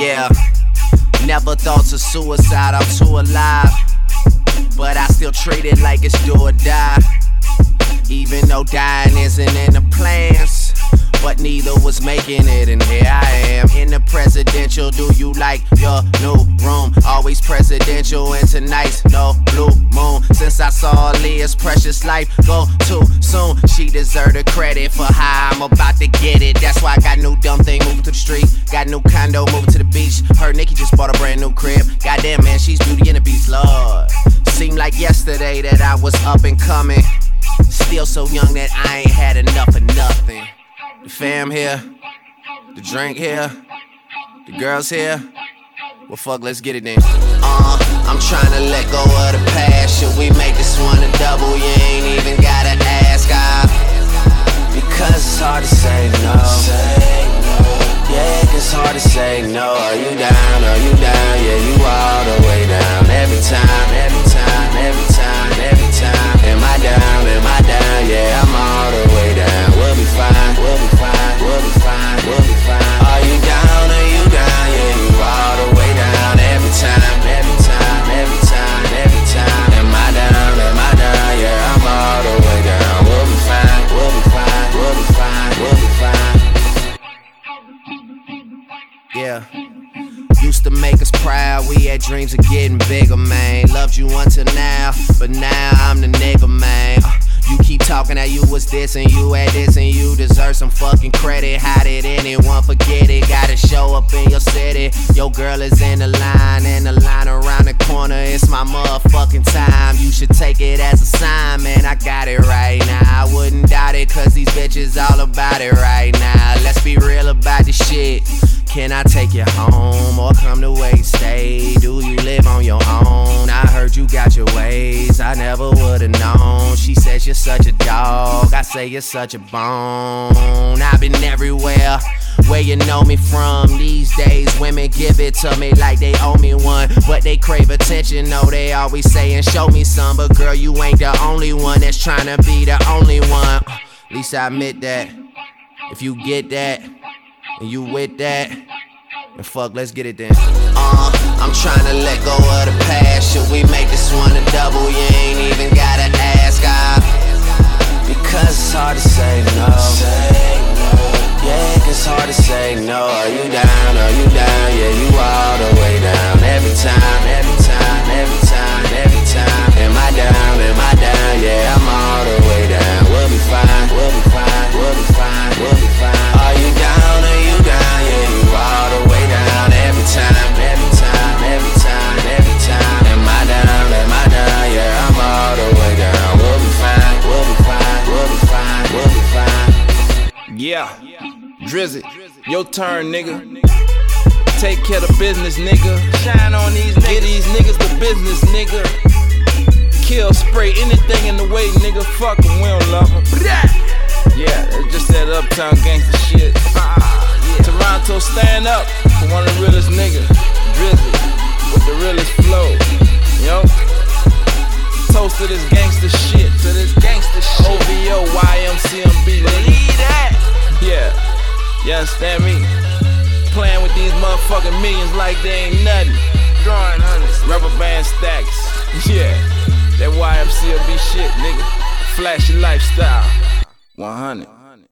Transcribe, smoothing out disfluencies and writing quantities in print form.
Yeah, never thoughts of suicide, I'm too alive. But I still treat it like it's do or die. Even though dying isn't in the plans, but neither was making it, and here I am in the presidential. Do you like your new room? Always presidential, and tonight's no blue moon. Since I saw Leah's precious life go too soon, she deserved the credit for how I'm about to get it. That's why I got new dumb thing moving to the street, got new condo moving to the beach. Heard Nicki just bought a brand new crib. Goddamn man, she's Beauty and the Beast, Lord. Seemed like yesterday that I was up and coming, still so young that I ain't had enough of nothing. The fam here, the drink here, the girls here. Well, fuck, let's get it then. I'm trying to let go of the past. Should we make this one a double? You ain't even gotta ask, because it's hard to say no. Yeah, it's hard to say no. Are you down? Are you down? Yeah, you all the way down. Every time, every time, every time, every time. Am I down? Am I down? Yeah, I'm all the way down. We'll be fine, we'll be fine, we'll be fine, we'll be fine. Are you down? Are you down? Yeah, you all the way down. Every time, every time, every time, every time. Am I down? Am I down? Yeah, I'm all the way down. We'll be fine, we'll be fine, we'll be fine, we'll be fine. Yeah. Used to make us proud, we had dreams of getting bigger, man. Loved you until now, but now I'm the nigga, man. You keep talking that you was this and you had this and you deserve some fucking credit. How did anyone forget it? Gotta show up in your city. Your girl is in the line, and the line around the corner. It's my motherfucking time. You should take it as a sign, man. I got it right now. I wouldn't doubt it, cause these bitches all about it right now. Let's be real about this shit. Can I take you home or come to where you stay? Do you live on your own? I heard you got your ways, I never would've known. She says you're such a dog, I say you're such a bone. I've been everywhere where you know me from. These days women give it to me like they owe me one, but they crave attention, no, they always saying show me some. But girl, you ain't the only one that's trying to be the only one. At least I admit that. If you get that and you with that, and fuck, let's get it then. I'm trying to let go of the past. Should we make this one a double? You ain't even gotta ask, because it's hard to say no. Yeah, it's hard to say no. Are you down? Are you down? Yeah, you all the way down. Every time, every time, every time, every time. Am I down? Am I down? Yeah, I'm all the way down. We'll be fine, we'll be fine, we'll be fine, we'll be fine. Are you down? Are you down? Yeah, you all the way down. Every time, every time, every time, every time. Am I down? Am I down? Yeah, I'm all the way down. We'll be fine, we'll be fine, we'll be fine, we'll be fine. Yeah, Drizzy, your turn, nigga. Take care of business, nigga. Shine on these niggas. Get these niggas the business, nigga. Kill, spray anything in the way, nigga. Fuck 'em, we don't love 'em. Yeah, it's just that uptown gangsta shit. Yeah. Toronto, stand up for one of the realest niggas. Drizzy, with the realest flow. Yo, toast to this gangsta shit. To this gangsta shit. OVO, YMCMB, nigga. Believe that. Yeah, you understand me? Playing with these motherfucking millions like they ain't nothing. Drawing hundreds, rubber band stacks. Yeah, that YMCMB shit, nigga. Flashy lifestyle. 100.